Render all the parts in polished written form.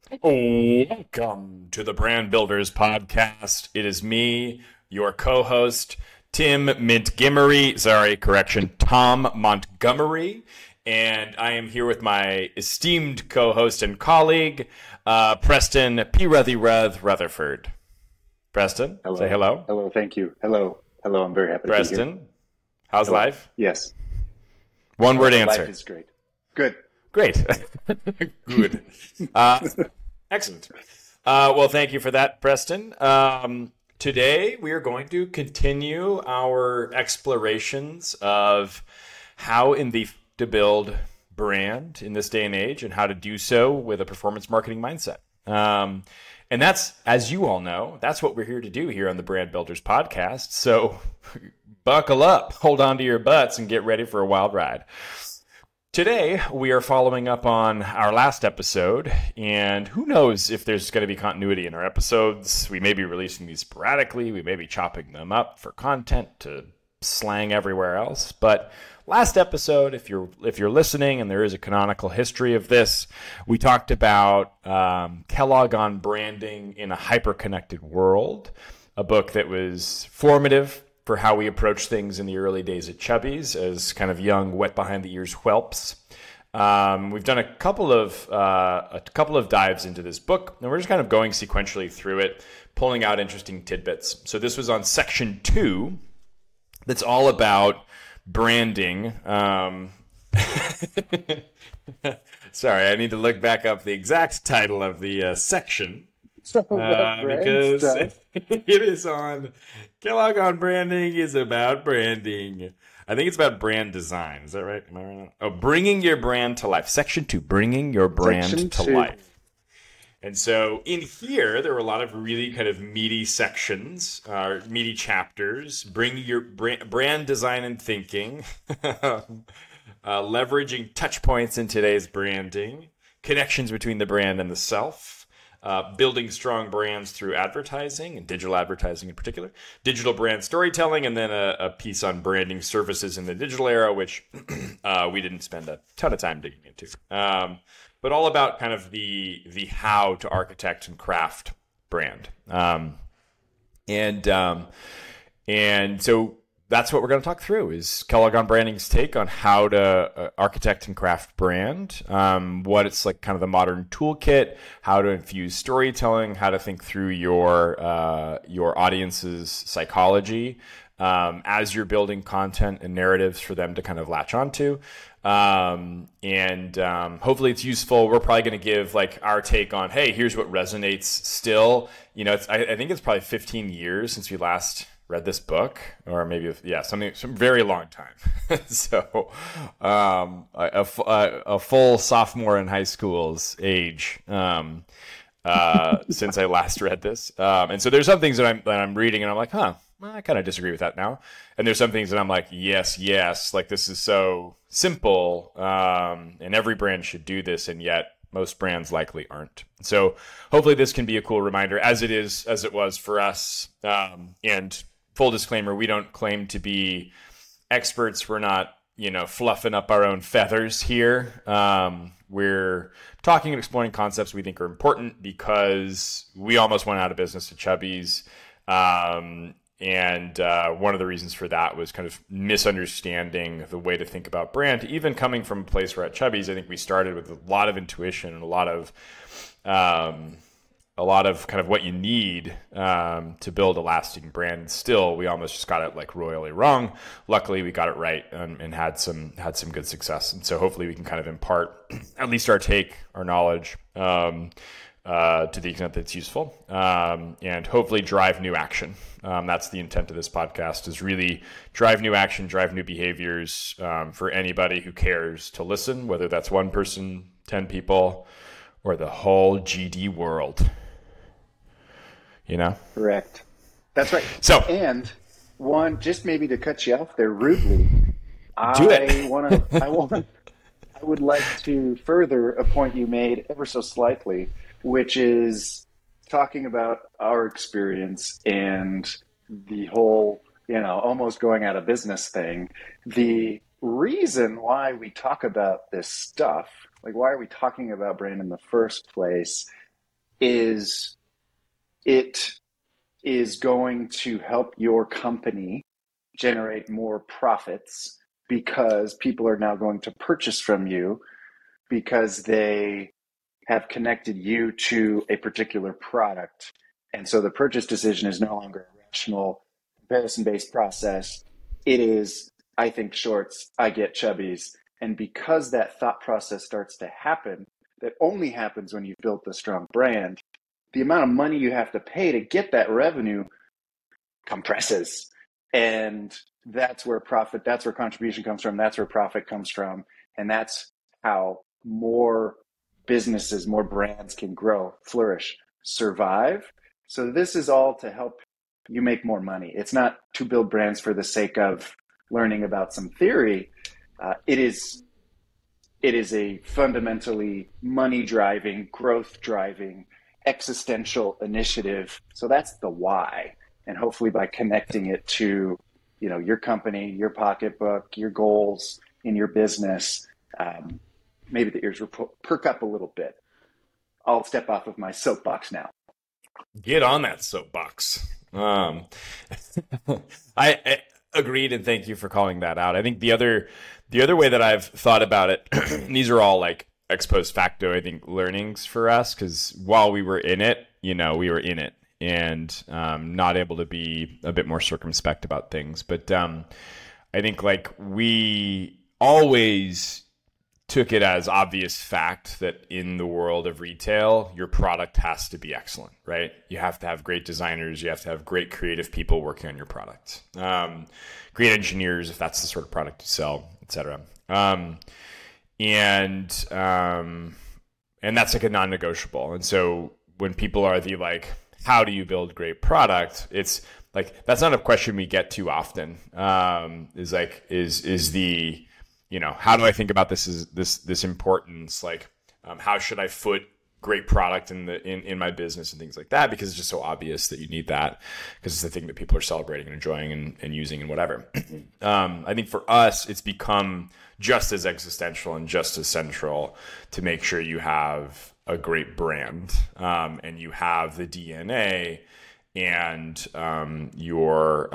Welcome to the Brand Builders Podcast. It is me, your co-host, Tim Montgomery. Sorry, correction, Tom Montgomery. And I am here with my esteemed co-host and colleague, Preston P. Rutherford. Preston, say Hello. hello. Hello. Thank you. Hello. Hello. I'm very happy to be here. Preston, how's Hello. life? Yes. One word Life answer. is great. Good. Great. Good. Uh, Excellent. Well, thank you for that, Preston. Today, we are going to continue our explorations of how to build brand in this day and age and how to do so with a performance marketing mindset. And that's, as you all know, that's what we're here to do here on the Brand Builders Podcast. So buckle up, hold on to your butts, and get ready for a wild ride. Today, we are following up on our last episode, and who knows if there's going to be continuity in our episodes. We may be releasing these sporadically. We may be chopping them up for content to slang everywhere else. But last episode, if you're listening, and there is a canonical history of this, we talked about Kellogg on branding in a hyper-connected world, a book that was formative for how we approach things in the early days at Chubby's as kind of young, wet behind the ears whelps. We've done a couple of dives into this book, and we're just kind of going sequentially through it, pulling out interesting tidbits. So this was on section 2. That's all about branding. Sorry, I need to look back up the exact title of the section. Because it is on Kellogg on branding is about branding. I think it's about brand design. Is that right? Am I right? Oh, bringing your brand to life. Section 2, bringing your brand Section to 2. life. And so in here, there were a lot of really kind of meaty sections, meaty chapters. Bringing your brand design and thinking, leveraging touch points in today's branding, connections between the brand and the self. Building strong brands through advertising and digital advertising in particular, digital brand storytelling, and then a piece on branding services in the digital era, which we didn't spend a ton of time digging into. But all about kind of the how to architect and craft brand. And so that's what we're going to talk through is Kellogg on branding's take on how to architect and craft brand, what it's like kind of the modern toolkit, how to infuse storytelling, how to think through your audience's psychology as you're building content and narratives for them to kind of latch onto. Hopefully it's useful. We're probably going to give like our take on, hey, here's what resonates still. You know, I think it's probably 15 years since we last read this book, or maybe some very long time. So a full sophomore in high school's age since I last read this, and so there's some things that I'm reading and I'm like, well, I kind of disagree with that now, and there's some things that I'm like, yes, like this is so simple, and every brand should do this, and yet most brands likely aren't. So hopefully this can be a cool reminder, as it was for us. And full disclaimer, we don't claim to be experts. We're not, fluffing up our own feathers here. We're talking and exploring concepts we think are important because we almost went out of business at Chubby's. And one of the reasons for that was kind of misunderstanding the way to think about brand. Even coming from a place where at Chubby's, I think we started with a lot of intuition and a lot of kind of what you need to build a lasting brand. And still, we almost just got it like royally wrong. Luckily, we got it right and had some good success. And so hopefully we can kind of impart at least our take, our knowledge, to the extent that it's useful, and hopefully drive new action. That's the intent of this podcast, is really drive new action, drive new behaviors for anybody who cares to listen, whether that's one person, 10 people, or the whole GD world. Correct. That's right. So, and one, just maybe to cut you off there rudely, do it. I would like to further a point you made ever so slightly, which is talking about our experience and the whole, almost going out of business thing. The reason why we talk about this stuff, like why are we talking about brand in the first place, is it is going to help your company generate more profits because people are now going to purchase from you because they have connected you to a particular product. And so the purchase decision is no longer a rational comparison based process. It is, I think shorts, I get chubbies. And because that thought process starts to happen, that only happens when you've built a strong brand, the amount of money you have to pay to get that revenue compresses. And that's where contribution comes from. That's where profit comes from. And that's how more businesses, more brands can grow, flourish, survive. So this is all to help you make more money. It's not to build brands for the sake of learning about some theory. It is a fundamentally money driving, growth driving, existential initiative. So that's the why. And hopefully by connecting it to, your company, your pocketbook, your goals in your business, maybe the ears will perk up a little bit. I'll step off of my soapbox now. Get on that soapbox. I agreed, and thank you for calling that out. I think the other way that I've thought about it, and these are all like ex post facto, I think, learnings for us, because while we were in it, we were in it and not able to be a bit more circumspect about things. But I think like we always took it as obvious fact that in the world of retail, your product has to be excellent, right? You have to have great designers. You have to have great creative people working on your product. Great engineers, if that's the sort of product you sell, et cetera. And that's like a non-negotiable. And so when people are like, how do you build great product? It's like, that's not a question we get too often. Is the, how do I think about this importance? Like, how should I foot great product in my business and things like that? Because it's just so obvious that you need that, because it's the thing that people are celebrating and enjoying and using and whatever. I think for us, it's become just as existential and just as central to make sure you have a great brand, and you have the DNA and you're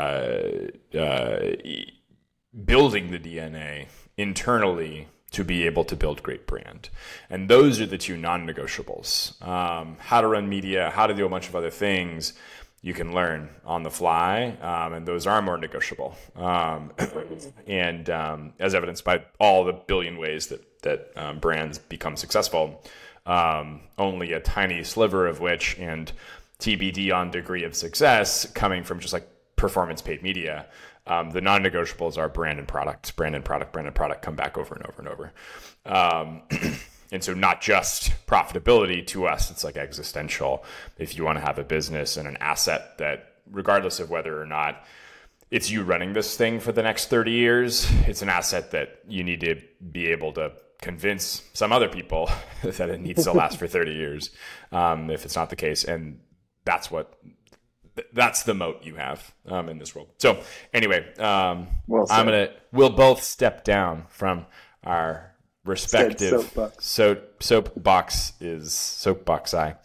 building the DNA internally to be able to build great brand. And those are the two non-negotiables. How to run media, how to do a bunch of other things, you can learn on the fly, and those are more negotiable. And as evidenced by all the billion ways that brands become successful, only a tiny sliver of which, and TBD on degree of success, coming from just like performance paid media. The non-negotiables are brand and product come back over and over and over. And so not just profitability to us, it's like existential. If you want to have a business and an asset that, regardless of whether or not it's you running this thing for the next 30 years, it's an asset that you need to be able to convince some other people that it needs to last for 30 years, if it's not the case. And that's the moat you have in this world. So anyway, we'll both step down from our respective soapbox eye.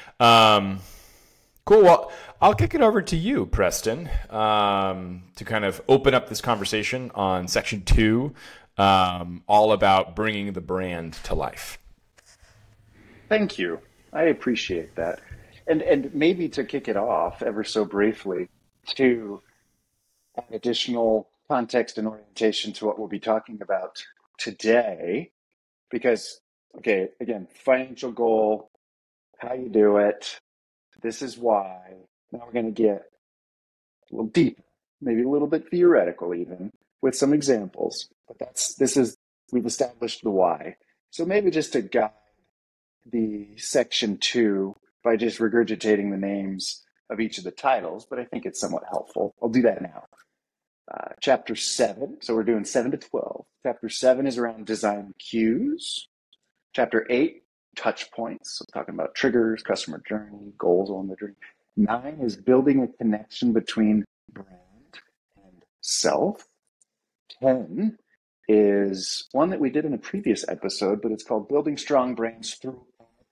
Cool. Well, I'll kick it over to you, Preston, to kind of open up this conversation on section 2, all about bringing the brand to life. Thank you. I appreciate that. And maybe to kick it off ever so briefly, to add additional context and orientation to what we'll be talking about today, because, okay, again, financial goal, how you do it, this is why. Now we're going to get a little deeper, maybe a little bit theoretical even, with some examples. But we've established the why. So maybe just to guide the section 2 by just regurgitating the names of each of the titles, but I think it's somewhat helpful. I'll do that now. Chapter 7, so we're doing 7 to 12. Chapter 7 is around design cues. Chapter 8, touch points, so talking about triggers, customer journey, goals along the journey. 9 is building a connection between brand and self. 10 is one that we did in a previous episode, but it's called building strong brands through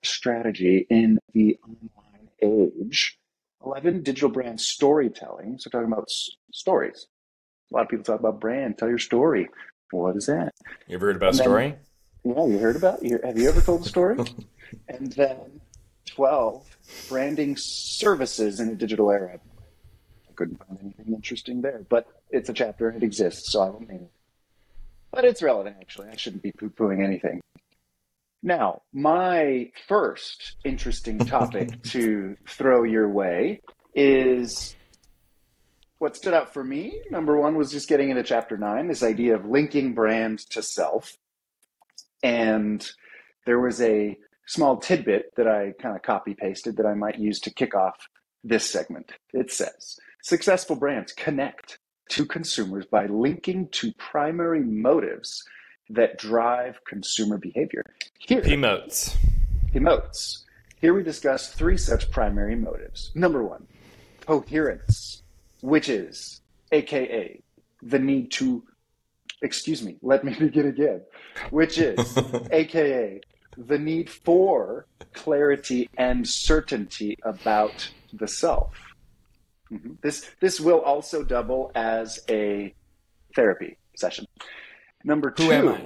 strategy in the online age. 11, digital brand storytelling. So talking about stories. A lot of people talk about brand. Tell your story. What is that? You ever heard about And then, story? yeah, you heard about it? Have you ever told a story? And then 12, branding services in a digital era. I couldn't find anything interesting there, but it's a chapter and it exists, so I will name it. But it's relevant, actually. I shouldn't be poo-pooing anything. Now, my first interesting topic to throw your way is what stood out for me. Number one was just getting into chapter 9, this idea of linking brand to self. And there was a small tidbit that I kind of copy pasted that I might use to kick off this segment. It says, successful brands connect to consumers by linking to primary motives that drive consumer behavior. Here, Emotes. emotes. Here we discuss 3 such primary motives. Number 1, coherence, which is, AKA, the need to, excuse me, let me begin again, which is, AKA, the need for clarity and certainty about the self. This will also double as a therapy session. Number 2. Who am I?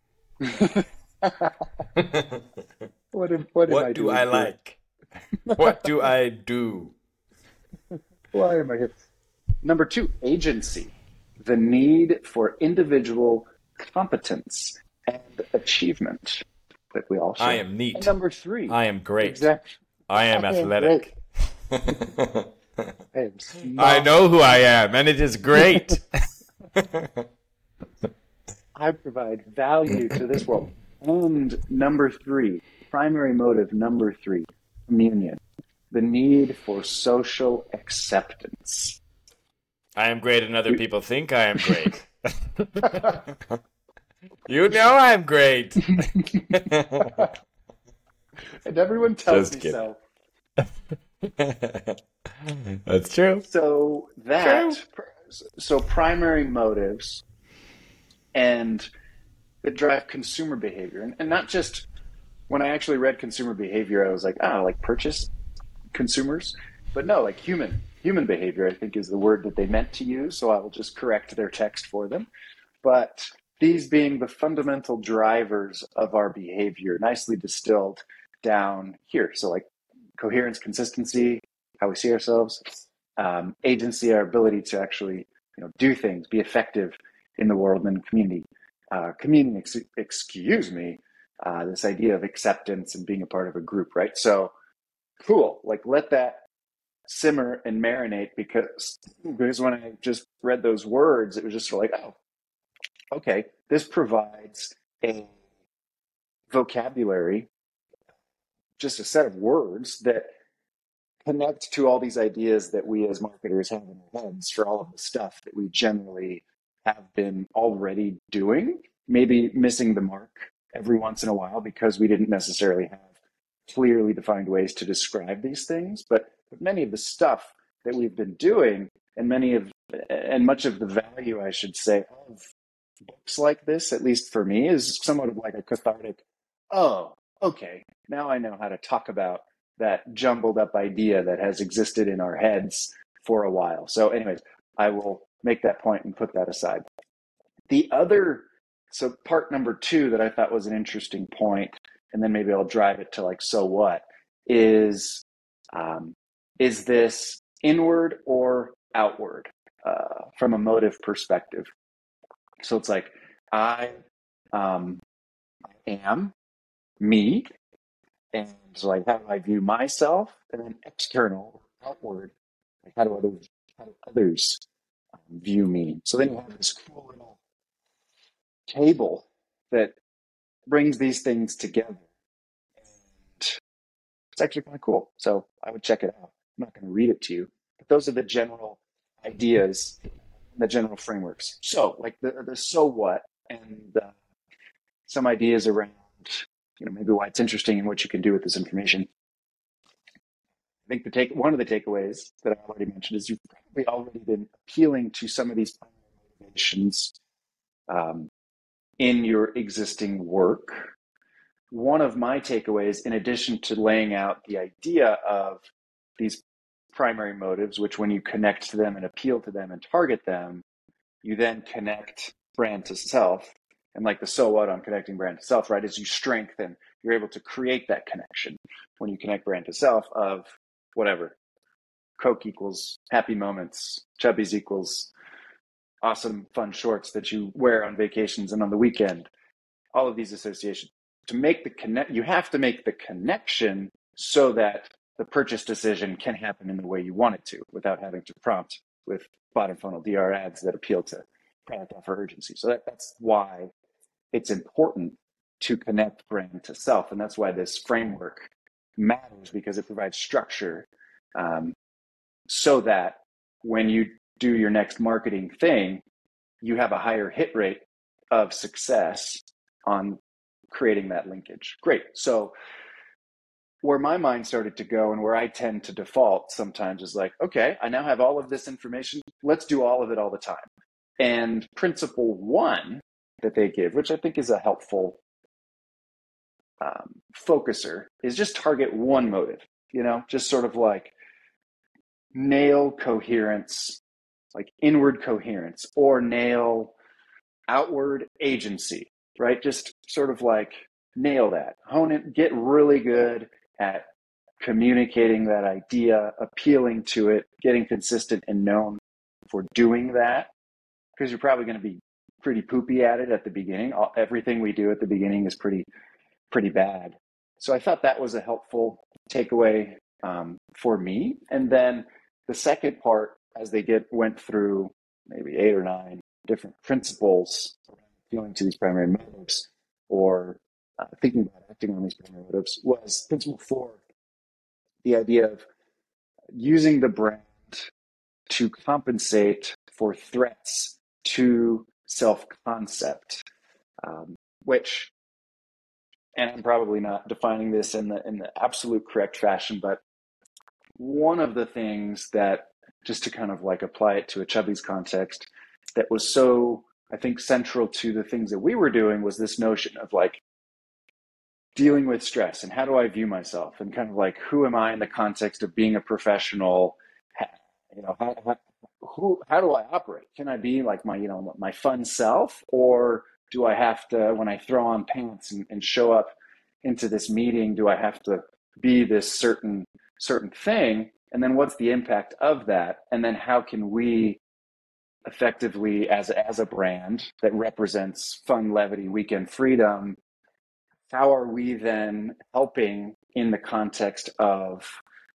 What am I What do doing I here? like? What do I do? Why am I here? Number 2, agency. The need for individual competence and achievement that we all share. I am And neat. number 3, I am great. exactly. I am I am athletic. I am I smart. know who I am, and it is great. I provide value to this world. And number 3, primary motive number 3, communion. The need for social acceptance. I am great, and other people think I am great. You know I'm great. And everyone tells Just me kidding. so. That's true. So primary motives and that drive consumer behavior. And not just when I actually read consumer behavior, I was like, like purchase consumers. But no, like human behavior, I think is the word that they meant to use. So I will just correct their text for them. But these being the fundamental drivers of our behavior, nicely distilled down here. So like coherence, consistency, how we see ourselves, agency, our ability to actually do things, be effective in the world and community. This idea of acceptance and being a part of a group, right? So cool. Like let that simmer and marinate because when I just read those words, it was just sort of like, oh, okay, this provides a vocabulary, just a set of words that connect to all these ideas that we as marketers have in our heads for all of the stuff that we generally have been already doing, maybe missing the mark every once in a while because we didn't necessarily have clearly defined ways to describe these things. But many of the stuff that we've been doing and much of the value, I should say, of books like this, at least for me, is somewhat of like a cathartic, oh, okay, now I know how to talk about that jumbled up idea that has existed in our heads for a while. So anyways, I will make that point and put that aside. So part number 2 that I thought was an interesting point, and then maybe I'll drive it to like, so what, is this inward or outward from a motive perspective? So it's like, I am me, and so like, how do I view myself? And then external, outward, like how do others view me? So then you have this cool little table that brings these things together. And it's actually kind of cool. So I would check it out. I'm not going to read it to you, but those are the general ideas, the general frameworks. So like the so what, and some ideas around maybe why it's interesting and what you can do with this information. I think one of the takeaways that I already mentioned is you've probably already been appealing to some of these motivations in your existing work, one of my takeaways, in addition to laying out the idea of these primary motives, which when you connect to them and appeal to them and target them, you then connect brand to self. And like the so what on connecting brand to self, right, is you strengthen, you're able to create that connection when you connect brand to self of whatever. Coke equals happy moments. Chubbies equals awesome, fun shorts that you wear on vacations and on the weekend. All of these associations. To make the connect, you have to make the connection so that the purchase decision can happen in the way you want it to, without having to prompt with bottom funnel DR ads that appeal to product offer urgency. So that's why it's important to connect brand to self, and that's why this framework matters, because it provides structure, so that when you do your next marketing thing, you have a higher hit rate of success on creating that linkage. Great. So where my mind started to go, and where I tend to default sometimes, is like, okay, I now have all of this information. Let's do all of it all the time. And principle one that they give, which I think is a helpful focuser, is just target one motive, just sort of like nail coherence, like inward coherence, or nail outward agency, right? Just sort of like nail that, hone it, get really good at communicating that idea, appealing to it, getting consistent and known for doing that, because you're probably going to be pretty poopy at it at the beginning. Everything we do at the beginning is pretty bad. So I thought that was a helpful takeaway for me. And then the second part, as they went through maybe 8 or 9 different principles appealing to these primary motives, or thinking about acting on these primary motives, was principle 4, the idea of using the brand to compensate for threats to self-concept, which, and I'm probably not defining this in the absolute correct fashion, but one of the things that, just to kind of like apply it to a Chubbies context, that was so, I think, central to the things that we were doing, was this notion of like dealing with stress, and how do I view myself, and kind of like, who am I in the context of being a professional? How do I operate? Can I be like my fun self, or do I have to, when I throw on pants and show up into this meeting, do I have to be this certain thing? And then what's the impact of that? And then how can we effectively, as a brand that represents fun, levity, weekend freedom, how are we then helping in the context of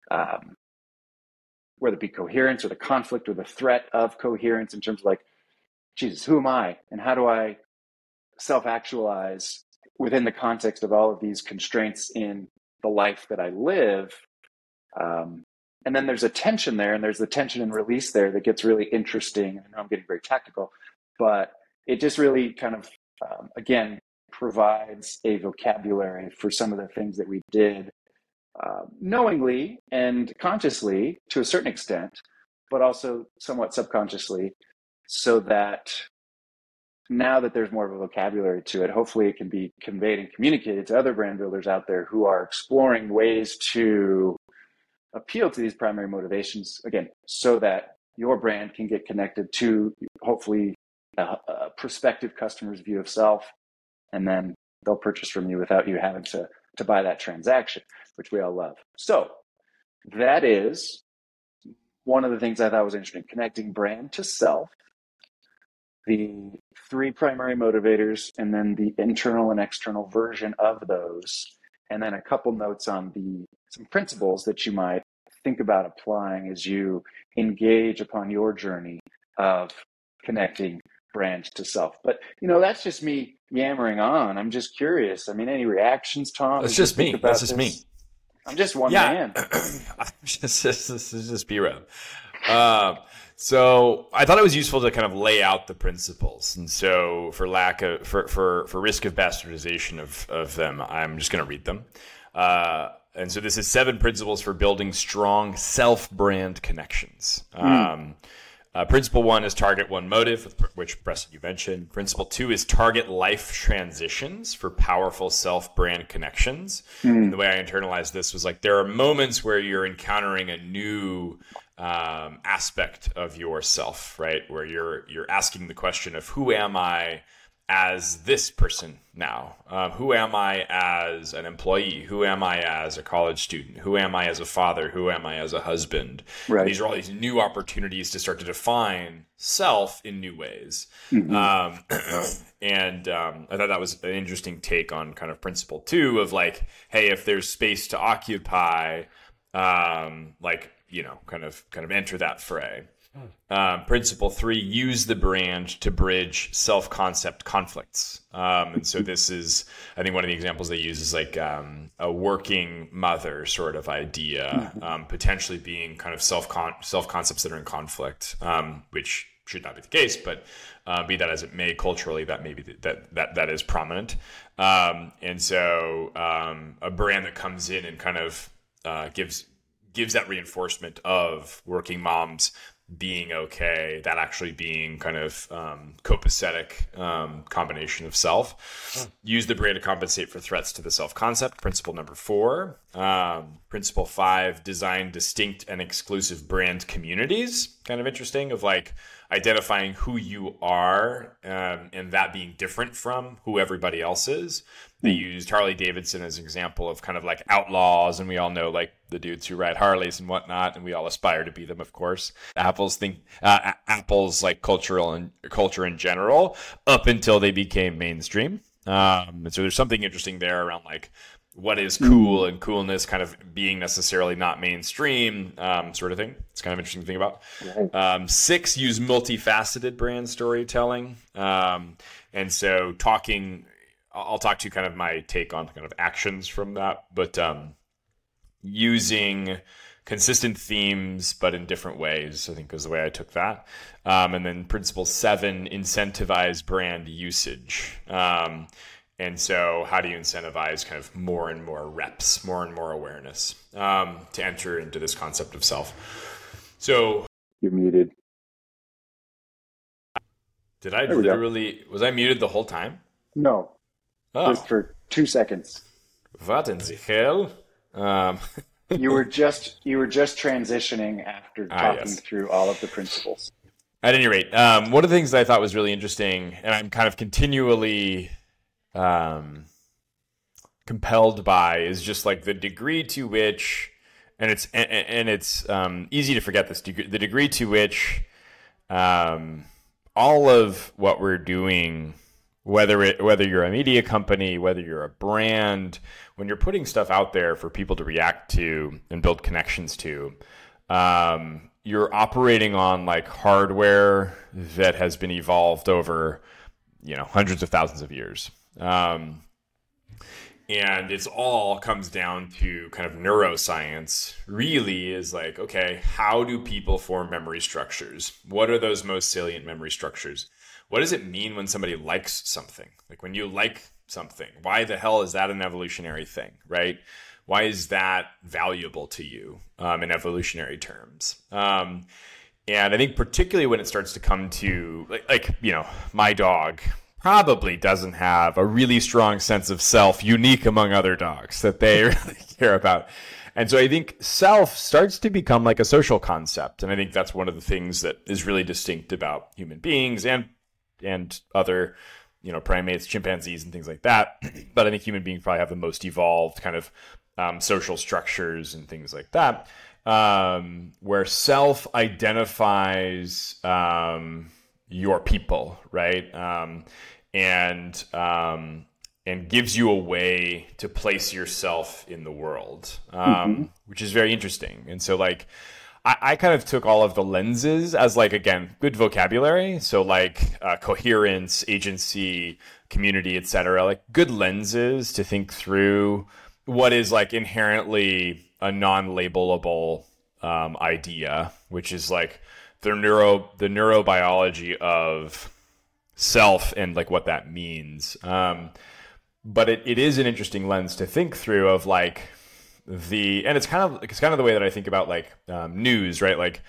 whether it be coherence or the conflict or the threat of coherence, in terms of like, Jesus, who am I? And how do I self-actualize within the context of all of these constraints in the life that I live? And then there's a tension there, and there's the tension and release there that gets really interesting. I know I'm getting very technical, but it just really kind of, again, provides a vocabulary for some of the things that we did knowingly and consciously to a certain extent, but also somewhat subconsciously, so that now that there's more of a vocabulary to it, hopefully it can be conveyed and communicated to other brand builders out there who are exploring ways to appeal to these primary motivations, again, so that your brand can get connected to hopefully a prospective customer's view of self, and then they'll purchase from you without you having to buy that transaction, which we all love. So that is one of the things I thought was interesting, connecting brand to self, the 3 primary motivators, and then the internal and external version of those, and then a couple notes on some principles that you might think about applying as you engage upon your journey of connecting brand to self. But that's just me yammering on. I'm just curious. I mean, any reactions, Tom? That's just me. That's just me. I'm just one man. This is just B-Rev. So I thought it was useful to kind of lay out the principles. And so for risk of bastardization of them, I'm just going to read them. And so this is 7 principles for building strong self-brand connections. Principle 1 is target one motive, which Preston you mentioned. Principle 2 is target life transitions for powerful self-brand connections. And the way I internalized this was like there are moments where you're encountering a new aspect of yourself, right? Where you're asking the question of who am I as this person now? Who am I as an employee? Who am I as a college student? Who am I as a father? Who am I as a husband? Right. These are all these new opportunities to start to define self in new ways. I thought that was an interesting take on kind of principle 2 of like, hey, if there's space to occupy, like, you know, kind of enter that fray. Principle 3, use the brand to bridge self-concept conflicts. And so this is, I think one of the examples they use is like a working mother sort of idea, potentially being kind of self-concepts that are in conflict, which should not be the case, but be that as it may, culturally, that maybe that is prominent. And so a brand that comes in and kind of gives that reinforcement of working moms being okay, that actually being kind of copacetic combination of self. Use the brand to compensate for threats to the self-concept. Principle number 4. Principle 5, design distinct and exclusive brand communities. Kind of interesting of like identifying who you are and that being different from who everybody else is. They used Harley Davidson as an example of kind of like outlaws, and we all know like the dudes who ride Harleys and whatnot, and we all aspire to be them, of course. Apple's like culture in general up until they became mainstream. And so there's something interesting there around like what is cool and coolness kind of being necessarily not mainstream sort of thing. It's kind of interesting to think about. 6, use multifaceted brand storytelling. And so I'll talk to you kind of my take on kind of actions from that, but using consistent themes, but in different ways, I think is the way I took that. And then principle 7, incentivize brand usage. And so how do you incentivize kind of more and more reps, more and more awareness to enter into this concept of self? So you're muted. Was I muted the whole time? No. Oh. Just for 2 seconds. What in the hell? You were just transitioning after talking through all of the principles. At any rate, one of the things that I thought was really interesting, and I'm kind of continually compelled by, is just like the degree to which, and it's easy to forget this, the degree to which all of what we're doing, whether you're a media company, whether you're a brand, when you're putting stuff out there for people to react to and build connections to, you're operating on like hardware that has been evolved over, hundreds of thousands of years. And it's all comes down to kind of neuroscience, really, is like, okay, how do people form memory structures? What are those most salient memory structures? What does it mean when somebody likes something? Like when you like something, why the hell is that an evolutionary thing, right? Why is that valuable to you in evolutionary terms? And I think particularly when it starts to come to my dog probably doesn't have a really strong sense of self, unique among other dogs that they really care about. And so I think self starts to become like a social concept. And I think that's one of the things that is really distinct about human beings and other, primates, chimpanzees and things like that. But I think human beings probably have the most evolved kind of social structures and things like that, where self identifies your people, right? And gives you a way to place yourself in the world, which is very interesting. And so like, I kind of took all of the lenses as like, again, good vocabulary. So like coherence, agency, community, etc., like good lenses to think through what is like inherently a non-labelable idea, which is like the neurobiology of self and like what that means. But it is an interesting lens to think through of like it's kind of the way that I think about like news, right? Like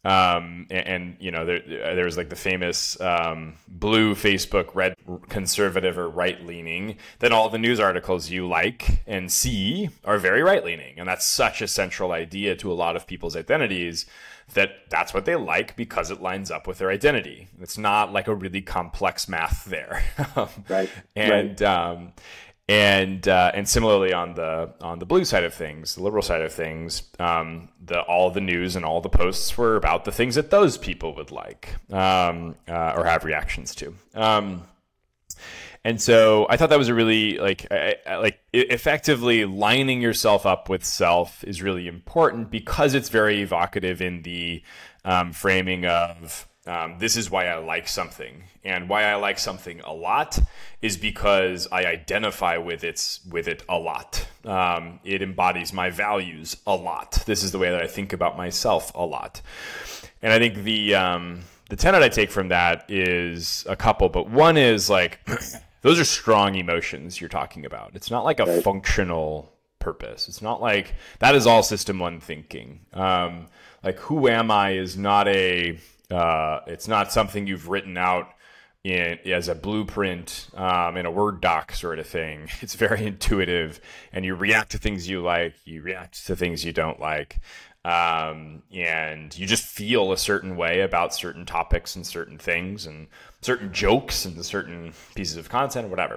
And there was like the famous blue Facebook, red conservative or right leaning. Then all the news articles you like and see are very right leaning, and that's such a central idea to a lot of people's identities. That's what they like because it lines up with their identity. It's not like a really complex math there. Right. And right. And similarly on the blue side of things, the liberal side of things, all the news and all the posts were about the things that those people would like or have reactions to. And so I thought that was a really effectively lining yourself up with self is really important because it's very evocative in the framing of this is why I like something, and why I like something a lot is because I identify with it a lot. It embodies my values a lot. This is the way that I think about myself a lot. And I think the tenet I take from that is a couple, but one is like those are strong emotions you're talking about. It's not like a functional purpose. It's not like that is all system one thinking. Like who am I is not it's not something you've written out as a blueprint in a Word doc sort of thing. It's very intuitive, and you react to things you like, you react to things you don't like, and you just feel a certain way about certain topics and certain things and certain jokes and certain pieces of content or whatever.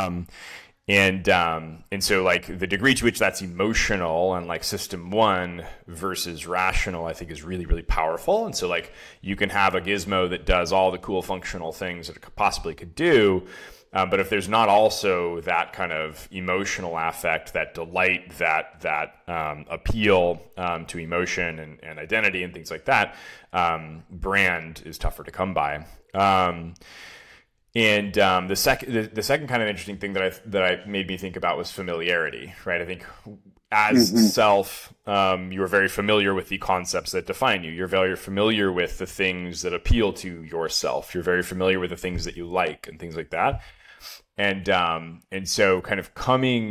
And so like the degree to which that's emotional and like system one versus rational, I think is really, really powerful. And so like you can have a gizmo that does all the cool functional things that it possibly could do. But if there's not also that kind of emotional affect, that delight, that appeal to emotion and identity and things like that, brand is tougher to come by. And the second kind of interesting thing that I made me think about was familiarity, right? I think as self, you're very familiar with the concepts that define you. You're very familiar with the things that appeal to yourself. You're very familiar with the things that you like and things like that. And so kind of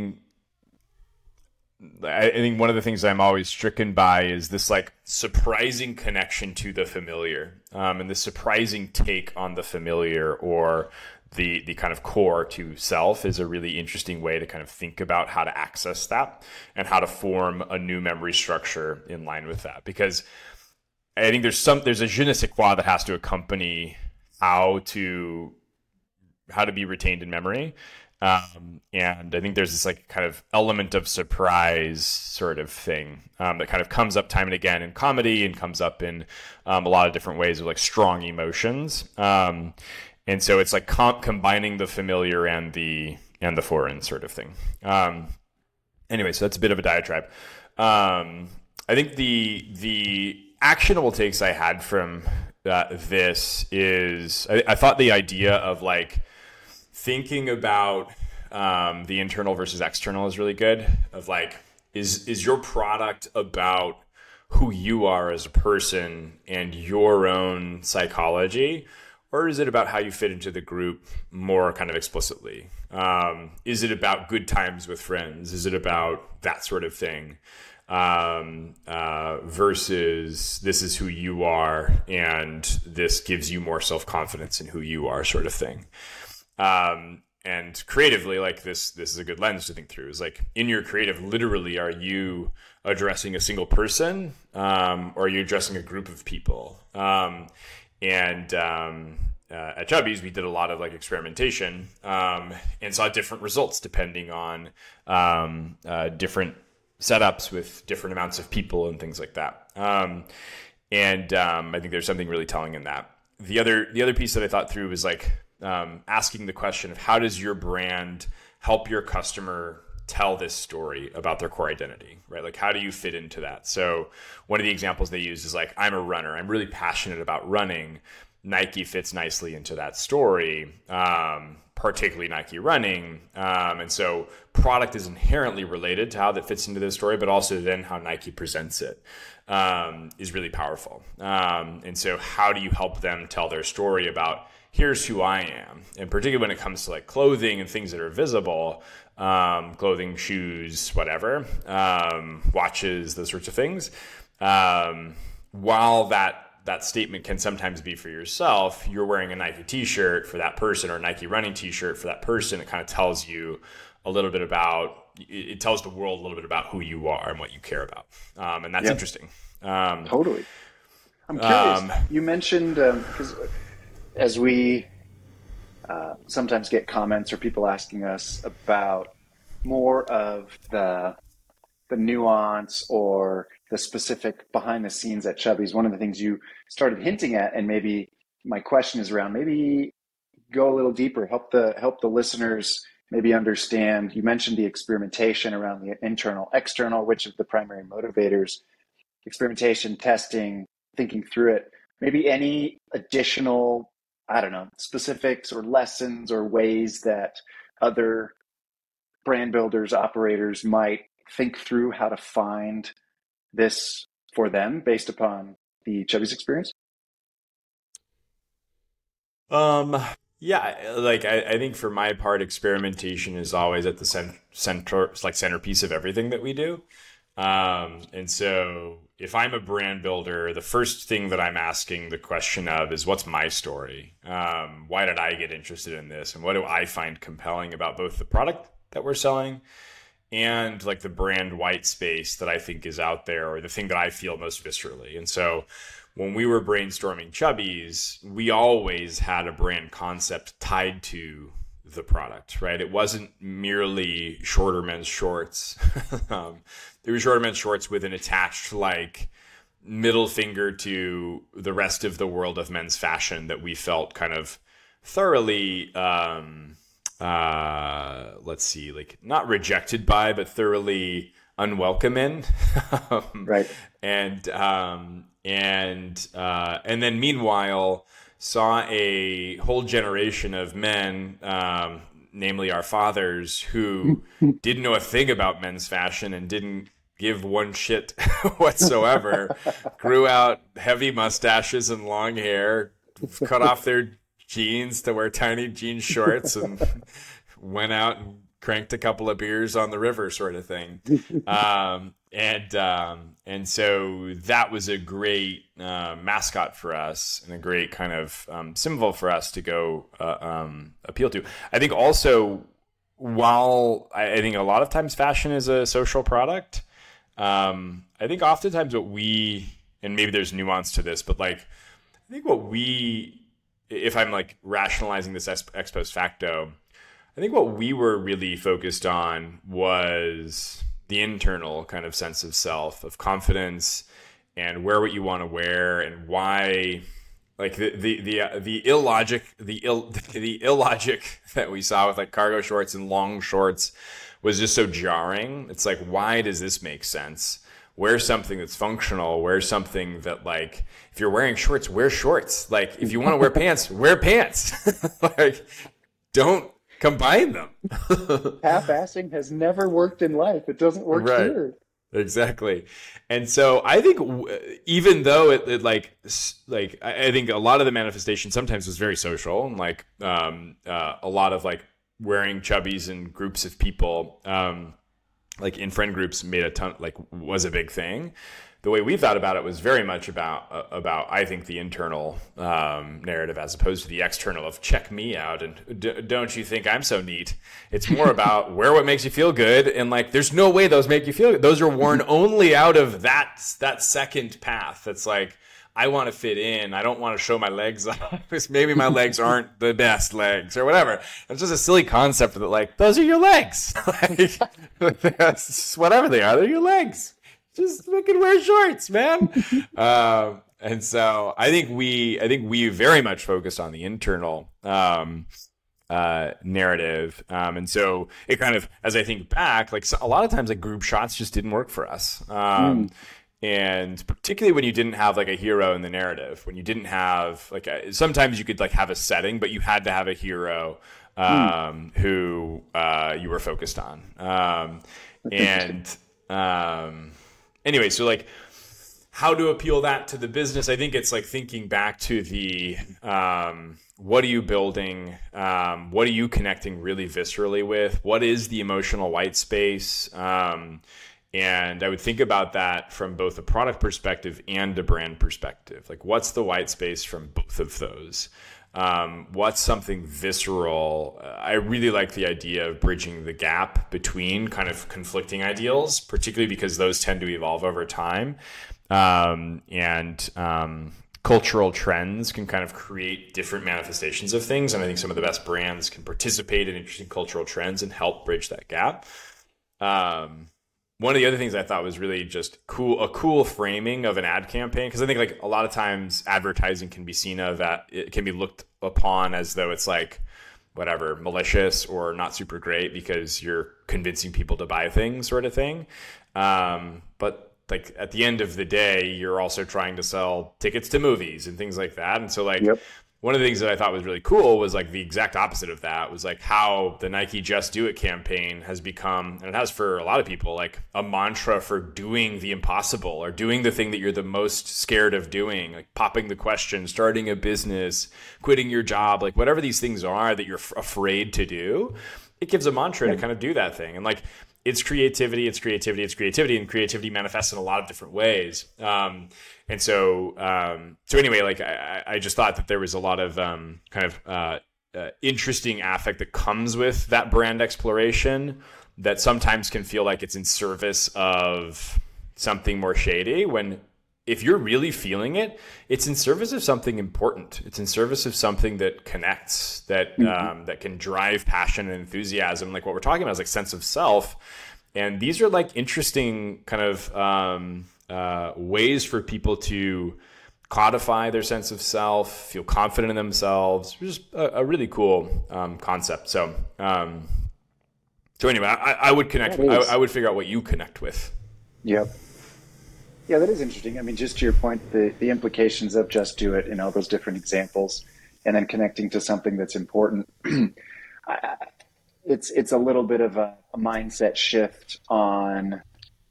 I think one of the things I'm always stricken by is this like surprising connection to the familiar, and the surprising take on the familiar, or the kind of core to self, is a really interesting way to kind of think about how to access that and how to form a new memory structure in line with that. Because I think there's a je ne sais quoi that has to accompany how to be retained in memory. And I think there's this like kind of element of surprise sort of thing that kind of comes up time and again in comedy, and comes up in a lot of different ways of like strong emotions. And so it's like combining the familiar and the foreign sort of thing. Anyway, so that's a bit of a diatribe. I think the actionable takes I had from this is I thought the idea of like thinking about the internal versus external is really good. Of like, is your product about who you are as a person and your own psychology, or is it about how you fit into the group more kind of explicitly? Is it about good times with friends? Is it about that sort of thing? Versus this is who you are, and this gives you more self-confidence in who you are, sort of thing. And creatively, like this is a good lens to think through, is like in your creative, literally, are you addressing a single person, or are you addressing a group of people? At Chubby's, we did a lot of like experimentation, and saw different results depending on, different setups with different amounts of people and things like that. I think there's something really telling in that. The other piece that I thought through was like, asking the question of how does your brand help your customer tell this story about their core identity, right? Like, how do you fit into that? So one of the examples they use is like, I'm a runner. I'm really passionate about running. Nike fits nicely into that story, particularly Nike running. And so product is inherently related to how that fits into the story, but also then how Nike presents it is really powerful. And so how do you help them tell their story about here's who I am? And particularly when it comes to like clothing and things that are visible, clothing, shoes, whatever, watches, those sorts of things. While that that statement can sometimes be for yourself. You're wearing a Nike t-shirt for that person, or a Nike running t-shirt for that person. It kind of tells you a little bit about, it tells the world a little bit about who you are and what you care about. And that's interesting. Totally. I'm curious. You mentioned, because as we sometimes get comments or people asking us about more of the nuance or the specific behind the scenes at Chubbies, one of the things you started hinting at, and maybe my question is around, maybe go a little deeper, help the listeners maybe understand. You mentioned the experimentation around the internal, external, which of the primary motivators, experimentation, testing, thinking through it. Maybe any additional, I don't know, specifics or lessons or ways that other brand builders, operators might think through how to find this for them based upon the Chubbies experience? Yeah, like I think for my part, experimentation is always at the centerpiece of everything that we do. And so if I'm a brand builder, the first thing that I'm asking the question of is, what's my story? Why did I get interested in this? And what do I find compelling about both the product that we're selling and like the brand white space that I think is out there, or the thing that I feel most viscerally? And so when we were brainstorming Chubbies, we always had a brand concept tied to the product, right? It wasn't merely shorter men's shorts. They were shorter men's shorts with an attached like middle finger to the rest of the world of men's fashion that we felt kind of thoroughly, let's see, like not rejected by, but thoroughly unwelcome in. Right. And then meanwhile, saw a whole generation of men, namely our fathers, who didn't know a thing about men's fashion and didn't give one shit whatsoever, grew out heavy mustaches and long hair, cut off their jeans to wear tiny jean shorts, and went out and cranked a couple of beers on the river, sort of thing. And so that was a great mascot for us, and a great kind of symbol for us to go appeal to. I think also, while I think a lot of times fashion is a social product, I think oftentimes what we, and maybe there's nuance to this, but like, I think what we, if I'm like rationalizing this ex post facto, I think what we were really focused on was the internal kind of sense of self, of confidence, and wear what you want to wear, and why, like the illogic that we saw with like cargo shorts and long shorts was just so jarring. It's like, why does this make sense? Wear something that's functional. Wear something that, like, if you're wearing shorts, wear shorts. Like, if you want to wear pants, wear pants. Like, don't combine them. Half-assing has never worked in life. It doesn't work here. Exactly. And so I think even though it like I think a lot of the manifestation sometimes was very social, and like a lot of like wearing Chubbies in groups of people, like in friend groups, made a ton, like was a big thing. The way we thought about it was very much about I think the internal narrative, as opposed to the external of check me out and don't you think I'm so neat. It's more about wear what makes you feel good, and like there's no way those make you feel good. Those are worn only out of that second path. That's like, I want to fit in. I don't want to show my legs off because maybe my legs aren't the best legs or whatever. It's just a silly concept that, like, those are your legs. Like, that's whatever they are. They're your legs. Just fucking wear shorts, man. And so I think we very much focused on the internal narrative. And so it kind of, as I think back, like a lot of times like group shots just didn't work for us. And particularly when you didn't have like a hero in the narrative, when you didn't have like sometimes you could like have a setting, but you had to have a hero who you were focused on. Anyway, so like how to appeal that to the business, I think it's like thinking back to the what are you building? What are you connecting really viscerally with? What is the emotional white space? And I would think about that from both a product perspective and a brand perspective. Like, what's the white space from both of those? What's something visceral? I really like the idea of bridging the gap between kind of conflicting ideals, particularly because those tend to evolve over time. And cultural trends can kind of create different manifestations of things. And I think some of the best brands can participate in interesting cultural trends and help bridge that gap. One of the other things I thought was really just a cool framing of an ad campaign, because I think like a lot of times advertising can be seen it can be looked upon as though it's like whatever, malicious or not super great because you're convincing people to buy things, sort of thing. But like at the end of the day, you're also trying to sell tickets to movies and things like that. And so like, yep. One of the things that I thought was really cool was like the exact opposite of that was like how the Nike Just Do It campaign has become, and it has for a lot of people, like a mantra for doing the impossible or doing the thing that you're the most scared of doing, like popping the question, starting a business, quitting your job, like whatever these things are that you're afraid to do. It gives a mantra to kind of do that thing. And like, it's creativity, and creativity manifests in a lot of different ways. And so anyway, like I just thought that there was a lot of interesting affect that comes with that brand exploration that sometimes can feel like it's in service of something more shady, when if you're really feeling it, it's in service of something important. It's in service of something that connects, that that can drive passion and enthusiasm. Like what we're talking about is like sense of self. And these are like interesting kind of ways for people to codify their sense of self, feel confident in themselves. Just a really cool concept. So anyway, I would connect. I would figure out what you connect with. Yep. Yeah, that is interesting. I mean, just to your point, the implications of Just Do It in all those different examples, and then connecting to something that's important. It's a little bit of a mindset shift on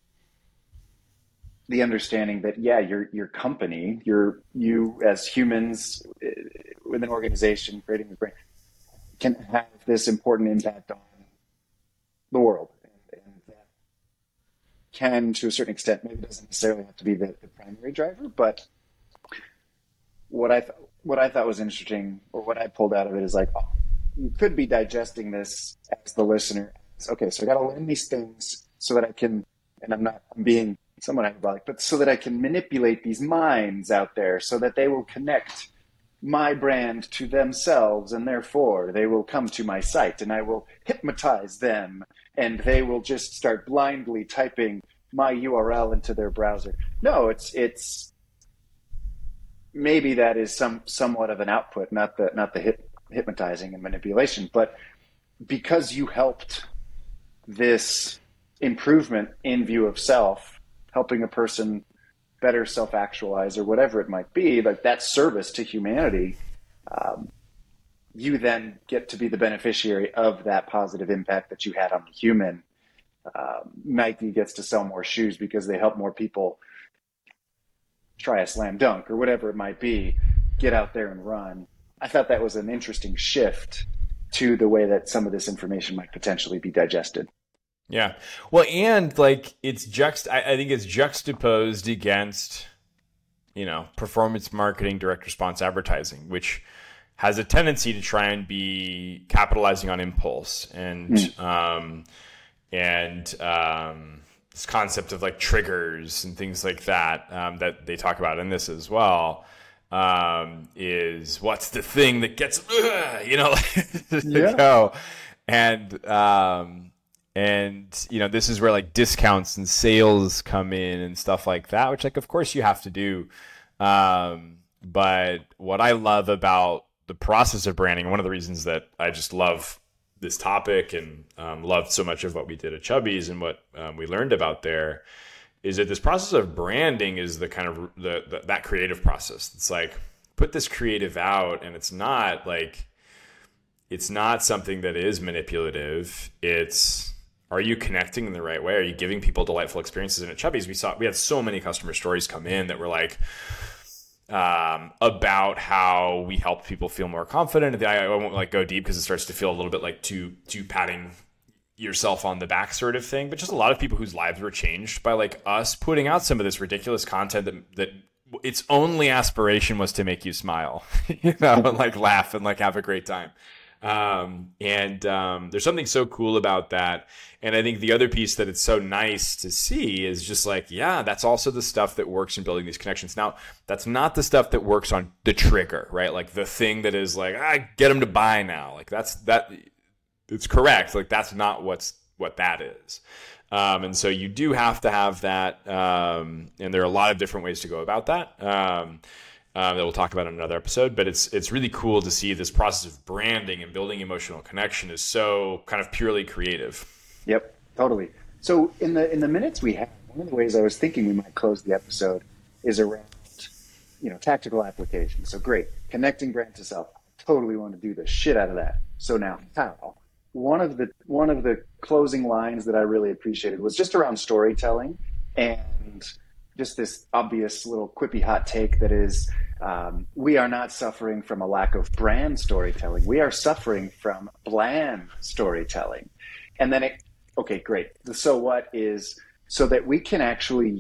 the understanding that, yeah, your company, you as humans with an organization creating the brand can have this important impact on the world. And that can, to a certain extent, maybe doesn't necessarily have to be the primary driver, but what I thought was interesting, or what I pulled out of it, is like, oh, you could be digesting this as the listener. Okay, so I got to learn these things so that I can, and I'm being somewhat hyperbolic, but so that I can manipulate these minds out there so that they will connect my brand to themselves, and therefore they will come to my site and I will hypnotize them and they will just start blindly typing my URL into their browser. No, it's maybe that is somewhat of an output, not the hypnotizing and manipulation, but because you helped this improvement in view of self, helping a person better self-actualize or whatever it might be, like that service to humanity, you then get to be the beneficiary of that positive impact that you had on the human. Nike gets to sell more shoes because they help more people try a slam dunk or whatever it might be, get out there and run. I thought that was an interesting shift to the way that some of this information might potentially be digested. Yeah. Well, and like I think it's juxtaposed against, performance marketing, direct response advertising, which has a tendency to try and be capitalizing on impulse and this concept of like triggers and things like that, that they talk about in this as well. Is what's the thing that gets, to go. And this is where like discounts and sales come in and stuff like that, which like, of course you have to do. But what I love about the process of branding, one of the reasons that I just love this topic and loved so much of what we did at Chubbies and what we learned about there, is that this process of branding is the kind of that creative process. It's like, put this creative out, and it's not something that is manipulative. It's, are you connecting in the right way? Are you giving people delightful experiences? And at Chubbies, we had so many customer stories come in that were like, about how we help people feel more confident. I won't like go deep because it starts to feel a little bit like too patting yourself on the back sort of thing, but just a lot of people whose lives were changed by like us putting out some of this ridiculous content that its only aspiration was to make you smile, and like laugh and like have a great time. There's something so cool about that. And I think the other piece that it's so nice to see is just like, yeah, that's also the stuff that works in building these connections. Now, that's not the stuff that works on the trigger, right? Like the thing that is like, get them to buy now. Like it's correct. Like that's not what that is. And so you do have to have that. And there are a lot of different ways to go about that. That we'll talk about in another episode, but it's really cool to see this process of branding and building emotional connection is so kind of purely creative. Yep, totally. So in the minutes we have, one of the ways I was thinking we might close the episode is around, tactical application. So great, connecting brand to self. Totally want to do the shit out of that. So now how? One of the closing lines that I really appreciated was just around storytelling and just this obvious little quippy hot take that is, we are not suffering from a lack of brand storytelling. We are suffering from bland storytelling. And then okay, great. The so what is so that we can actually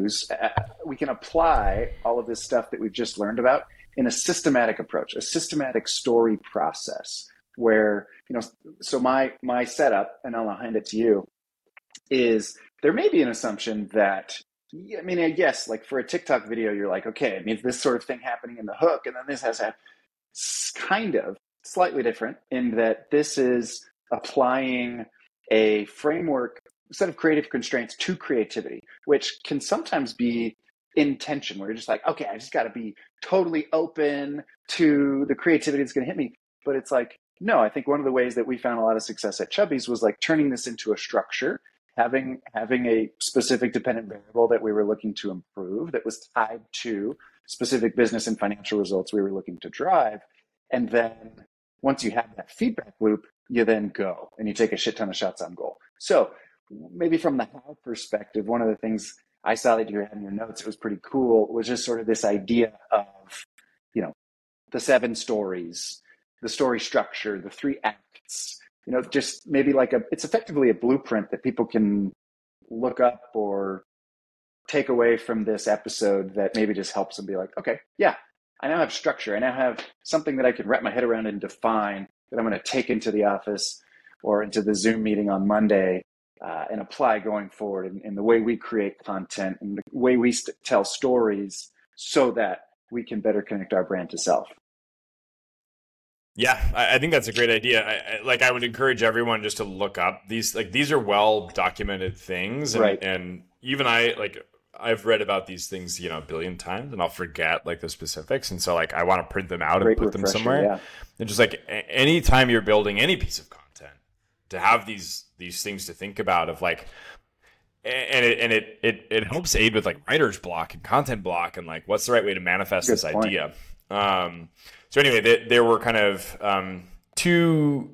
we can apply all of this stuff that we've just learned about in a systematic approach, a systematic story process where, so my setup, and I'll hand it to you, is there may be an assumption that, I guess, like for a TikTok video, you're like, okay, it means this sort of thing happening in the hook, and then this has happened. Kind of slightly different in that this is applying a framework, set of creative constraints to creativity, which can sometimes be in tension, where you're just like, okay, I just got to be totally open to the creativity that's going to hit me. But it's like, no, I think one of the ways that we found a lot of success at Chubby's was like turning this into a structure, having a specific dependent variable that we were looking to improve that was tied to specific business and financial results we were looking to drive. And then once you have that feedback loop, you then go and you take a shit ton of shots on goal. So maybe from the how perspective, one of the things I saw that you had in your notes, it was pretty cool, was just sort of this idea of, the 7 stories, the story structure, the 3 acts, just maybe like it's effectively a blueprint that people can look up or take away from this episode that maybe just helps them be like, okay, yeah, I now have structure. I now have something that I can wrap my head around and define that I'm going to take into the office or into the Zoom meeting on Monday and apply going forward in the way we create content and the way we tell stories so that we can better connect our brand to self. Yeah, I think that's a great idea. I would encourage everyone just to look up these. Like, these are well documented things, and, right. And even I've read about these things, a billion times, and I'll forget like the specifics. And so I want to print them out and put them somewhere. Yeah. And just like anytime you're building any piece of content, to have these things to think about of like, and it helps aid with like writer's block and content block and like what's the right way to manifest this idea. So anyway, there were kind of two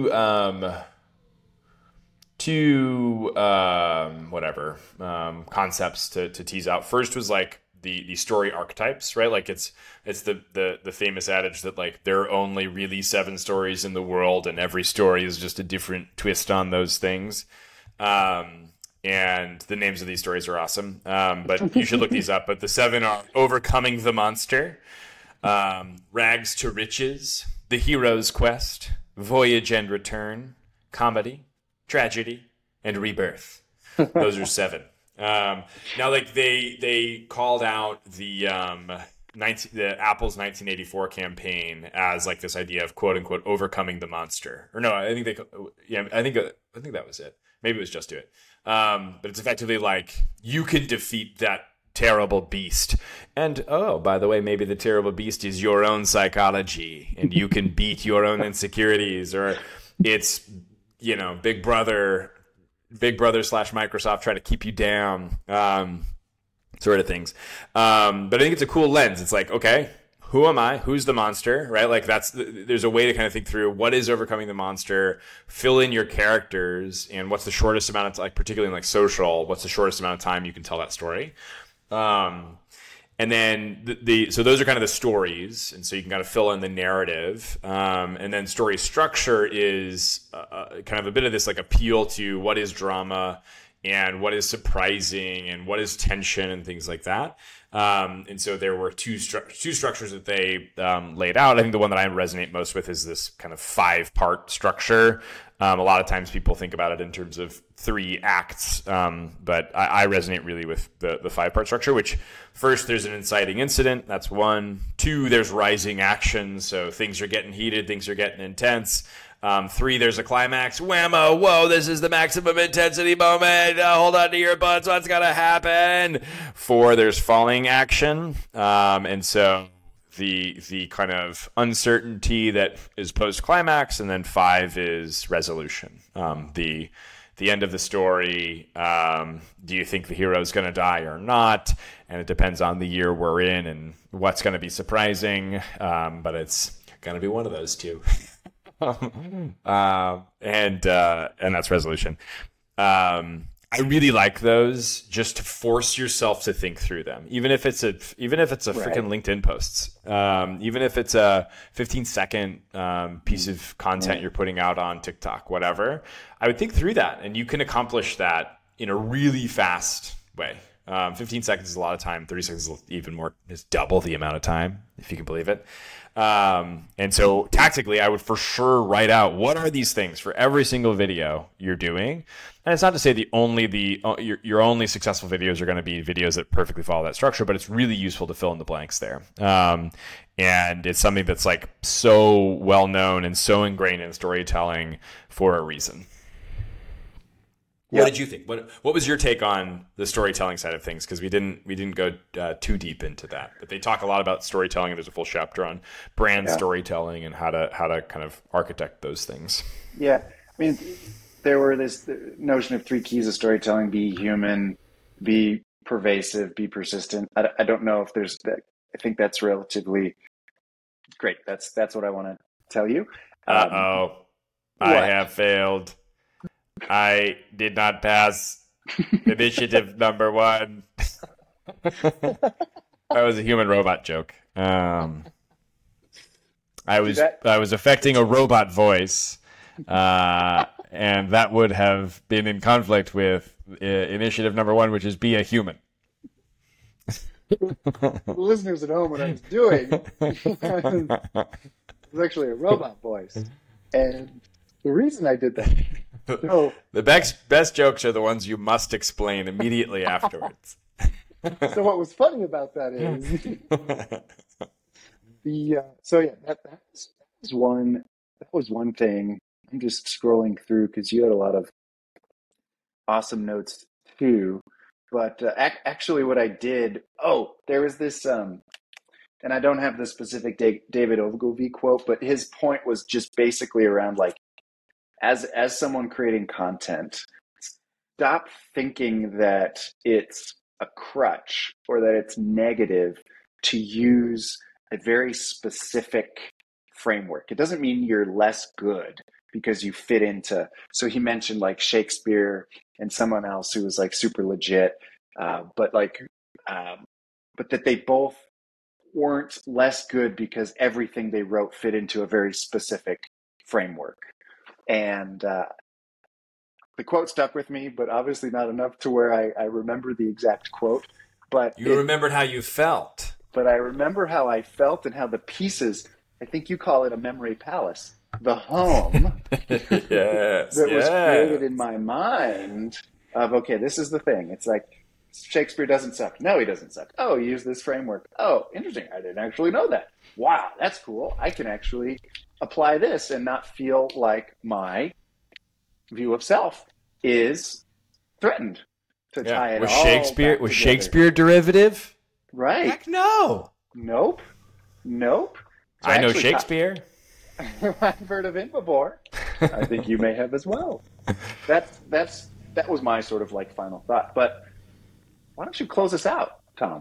concepts to tease out. First was like the story archetypes, right? Like it's the famous adage that like there are only really 7 stories in the world, and every story is just a different twist on those things. And the names of these stories are awesome, but you should look these up. But the 7 are Overcoming the Monster, Rags to Riches, The Hero's Quest, Voyage and Return, Comedy, Tragedy, and Rebirth. Those are 7. Now, like they called out the Apple's 1984 campaign as like this idea of quote unquote overcoming the monster. Or no, I think I think that was it. Maybe it was Just Do It. But it's effectively like you can defeat that terrible beast. And oh, by the way, maybe the terrible beast is your own psychology and you can beat your own insecurities, or it's, Big Brother / Microsoft trying to keep you down, sort of things. But I think it's a cool lens. It's like, okay, who am I? Who's the monster, right? Like there's a way to kind of think through what is overcoming the monster, fill in your characters, and what's the shortest amount of, like, particularly in like social, what's the shortest amount of time you can tell that story. And then so those are kind of the stories, and so you can kind of fill in the narrative. And then story structure is kind of a bit of this like appeal to what is drama and what is surprising and what is tension and things like that. And so there were two structures that they laid out. I think the one that I resonate most with is this kind of 5-part structure. A lot of times people think about it in terms of 3 acts, but I resonate really with the 5-part structure, which first there's an inciting incident. That's 1. 2, there's rising action. So things are getting heated, things are getting intense. 3, there's a climax. Whammo, whoa, this is the maximum intensity moment. Hold on to your butts. What's going to happen? 4, there's falling action. And so the kind of uncertainty that is post-climax. And then 5 is resolution. The end of the story. Do you think the hero is going to die or not? And it depends on the year we're in and what's going to be surprising. But it's going to be one of those two. And that's resolution. I really like those just to force yourself to think through them, even if it's a freaking LinkedIn posts, even if it's a 15-second piece of content you're putting out on TikTok, whatever. I would think through that, and you can accomplish that in a really fast way. 15 seconds is a lot of time. 30 seconds is even more, is double the amount of time, if you can believe it. And so tactically, I would for sure write out what are these things for every single video you're doing. And it's not to say your only successful videos are going to be videos that perfectly follow that structure, but it's really useful to fill in the blanks there. And it's something that's like so well known and so ingrained in storytelling for a reason. What did you think? What was your take on the storytelling side of things? Because we didn't go too deep into that, but they talk a lot about storytelling, and there's a full chapter on brand storytelling and how to kind of architect those things. Yeah, I mean, there were this notion of 3 keys of storytelling: be human, be pervasive, be persistent. I don't know if there's that. I think that's relatively great. That's what I want to tell you. I have failed. I did not pass initiative number 1. That was a human robot joke. I was affecting a robot voice, and that would have been in conflict with initiative number 1, which is be a human. The listeners at home, what I was doing was actually a robot voice, and the reason I did that. So, the best jokes are the ones you must explain immediately afterwards. So what was funny about that is that was one thing. I'm just scrolling through because you had a lot of awesome notes too. But actually, what I did, there was this, and I don't have the specific David Ogilvy quote, but his point was just basically around like, as someone creating content, stop thinking that it's a crutch or that it's negative to use a very specific framework. It doesn't mean you're less good because you fit into. So he mentioned like Shakespeare and someone else who was like super legit, but that they both weren't less good because everything they wrote fit into a very specific framework. And the quote stuck with me, but obviously not enough to where I remember the exact quote. But you remembered how you felt. But I remember how I felt and how the pieces, I think you call it a memory palace, the home that was created in my mind of, okay, this is the thing. It's like, Shakespeare doesn't suck. No, he doesn't suck. Oh, he used this framework. Oh, interesting. I didn't actually know that. Wow, that's cool. I can actually apply this and not feel like my view of self is threatened. To tie it all back was Shakespeare derivative? Right. Heck no. Nope. So I know Shakespeare. I've heard of him before. I think you may have as well. That was my sort of like final thought. But why don't you close us out, Tom?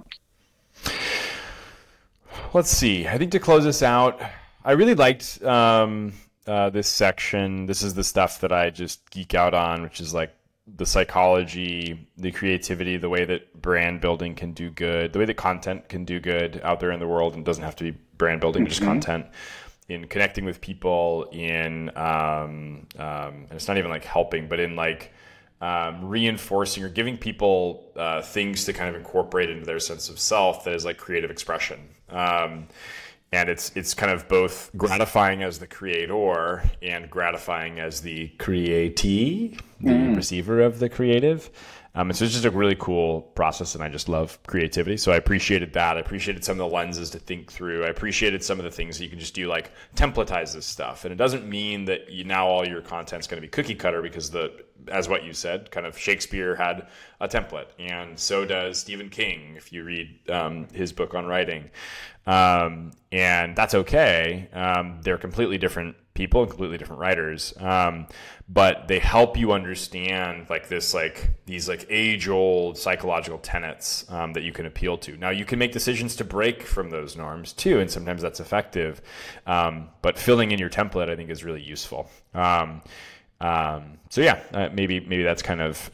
Let's see. I think to close us out, I really liked this section. This is the stuff that I just geek out on, which is like the psychology, the creativity, the way that brand building can do good, the way that content can do good out there in the world, and doesn't have to be brand building, just content, in connecting with people, in and it's not even like helping, but in like reinforcing or giving people things to kind of incorporate into their sense of self that is like creative expression. And it's kind of both gratifying as the creator and gratifying as the createe, the receiver of the creative. And so it's just a really cool process, and I just love creativity. So I appreciated that. I appreciated some of the lenses to think through. I appreciated some of the things that you can just do, like templatize this stuff. And it doesn't mean that now all your content's going to be cookie cutter, because as what you said, kind of Shakespeare had a template, and so does Stephen King, if you read his book on writing. And that's okay. They're completely different people and completely different writers. But they help you understand these age-old psychological tenets that you can appeal to. Now, you can make decisions to break from those norms too, and sometimes that's effective. But filling in your template, I think, is really useful. So yeah, maybe that's kind of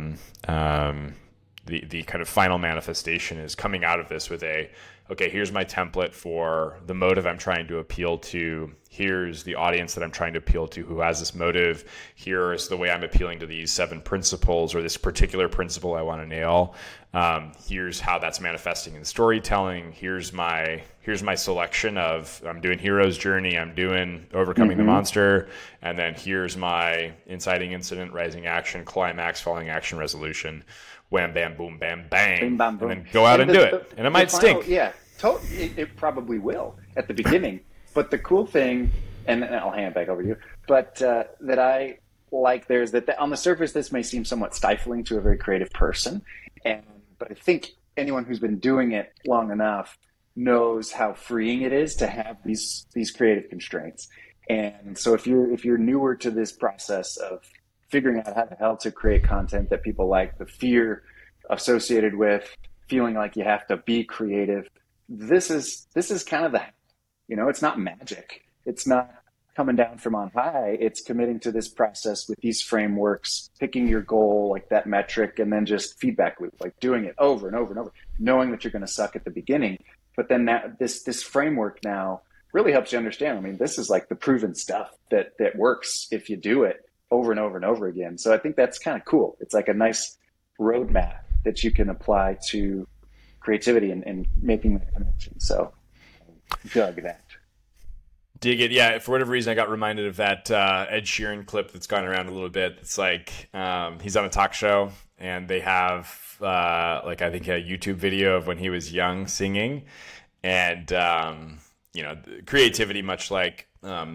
the kind of final manifestation is coming out of this with okay, here's my template for the motive I'm trying to appeal to. Here's the audience that I'm trying to appeal to who has this motive. Here's the way I'm appealing to these 7 principles, or this particular principle I want to nail. Here's how that's manifesting in storytelling. Here's my selection of, I'm doing hero's journey, I'm doing overcoming the monster, and then here's my inciting incident, rising action, climax, falling action, resolution. Wham, bam, boom, bam, bang, Bing, bam, boom. And then go out and do it. And it might stink. Yeah, totally. It probably will at the beginning. But the cool thing, and I'll hand it back over to you, but that I like there is that on the surface, this may seem somewhat stifling to a very creative person. But I think anyone who's been doing it long enough knows how freeing it is to have these creative constraints. And so if you're newer to this process of figuring out how the hell to create content that people like, the fear associated with feeling like you have to be creative, this is kind of it's not magic. It's not coming down from on high. It's committing to this process with these frameworks, picking your goal, like that metric, and then just feedback loop, like doing it over and over and over, knowing that you're going to suck at the beginning. But then this framework now really helps you understand. I mean, this is like the proven stuff that works if you do it over and over and over again. So I think that's kind of cool. It's like a nice roadmap that you can apply to creativity and making that connection. So dug that. Dig it. Yeah, for whatever reason, I got reminded of that Ed Sheeran clip that's gone around a little bit. It's like he's on a talk show, and they have I think a YouTube video of when he was young singing, and creativity, much like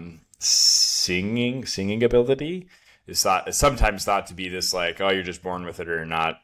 singing ability, is sometimes thought to be this like, oh, you're just born with it or not.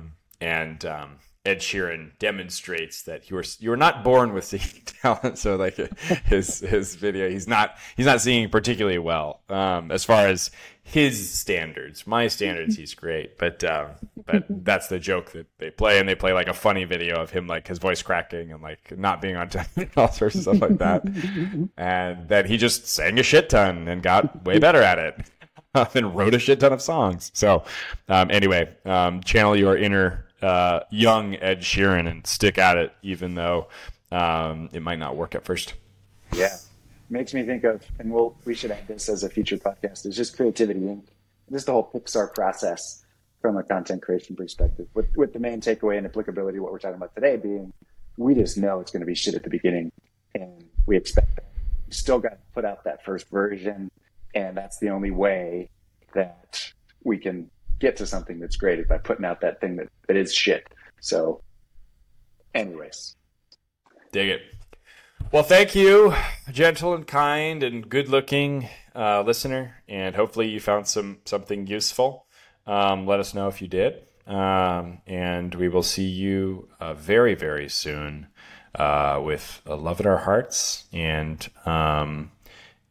Ed Sheeran demonstrates that you were not born with singing talent. So like his video, he's not singing particularly well as far as his standards. My standards, he's great, but that's the joke that they play, and they play like a funny video of him like his voice cracking and like not being on time and all sorts of stuff like that, and then he just sang a shit ton and got way better at it. And wrote a shit ton of songs. So anyway, channel your inner young Ed Sheeran and stick at it, even though it might not work at first. Yeah. Makes me think of, and we should have this as a featured podcast, is just Creativity Inc. Just the whole Pixar process from a content creation perspective, with the main takeaway and applicability of what we're talking about today being, we just know it's going to be shit at the beginning, and we expect that. You still got to put out that first version, and that's the only way that we can get to something that's great, is by putting out that thing that is shit. So anyways. Dig it. Well, thank you, gentle and kind and good-looking listener, and hopefully you found something useful. Let us know if you did, and we will see you very, very soon with love in our hearts and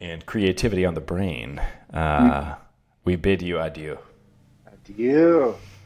creativity on the brain. We bid you adieu. Adieu.